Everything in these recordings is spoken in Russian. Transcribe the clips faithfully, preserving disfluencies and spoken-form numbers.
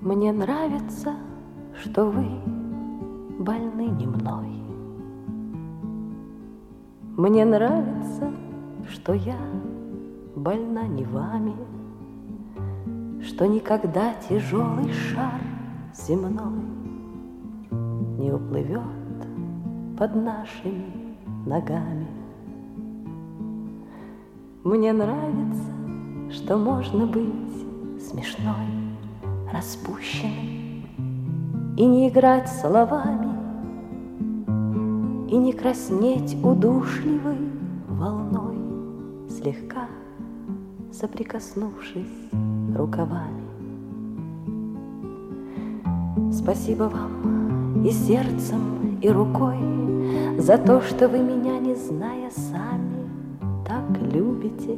Мне нравится, что вы больны не мной. Мне нравится, что я больна не вами, что никогда тяжелый шар земной не уплывет под нашими ногами. Мне нравится, что можно быть смешной, распущенной и не играть словами, и не краснеть удушливой волной, слегка соприкоснувшись рукавами. Спасибо вам и сердцем, и рукой за то, что вы меня, не зная сами, так любите.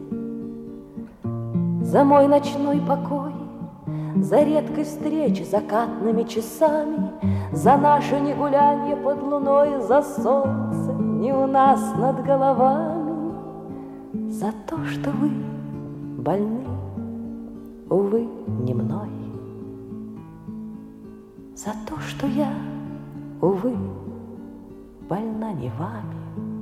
За мой ночной покой, за редкой встречи закатными часами, за наше негулянье под луной, за солнце не у нас над головами, за то, что вы больны, увы, не мной, за то, что я, увы, больна не вами.